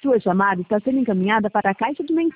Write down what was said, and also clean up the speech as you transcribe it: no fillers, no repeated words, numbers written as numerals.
Sua chamada está sendo encaminhada para a caixa de mensagem.